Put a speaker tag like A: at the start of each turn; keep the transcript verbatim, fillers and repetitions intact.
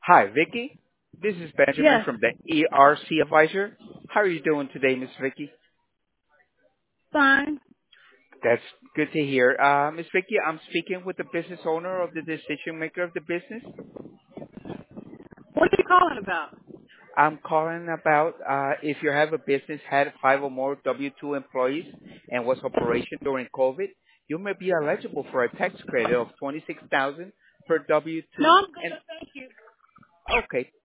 A: Hi, Vicky. This is Benjamin
B: Yes,
A: from the E R C Advisor. How are you doing today, Miss Vicky?
B: fine.
A: That's good to hear. Uh, Miss Vicky, I'm speaking with the business owner of the decision maker of the business.
B: What are you calling about?
A: I'm calling about uh, if you have a business had five or more W two employees and was operation during COVID, you may be eligible for a tax credit of twenty-six thousand dollars per W
B: No,
A: two.
B: I'm
A: And
B: good. Thank you.
A: okay,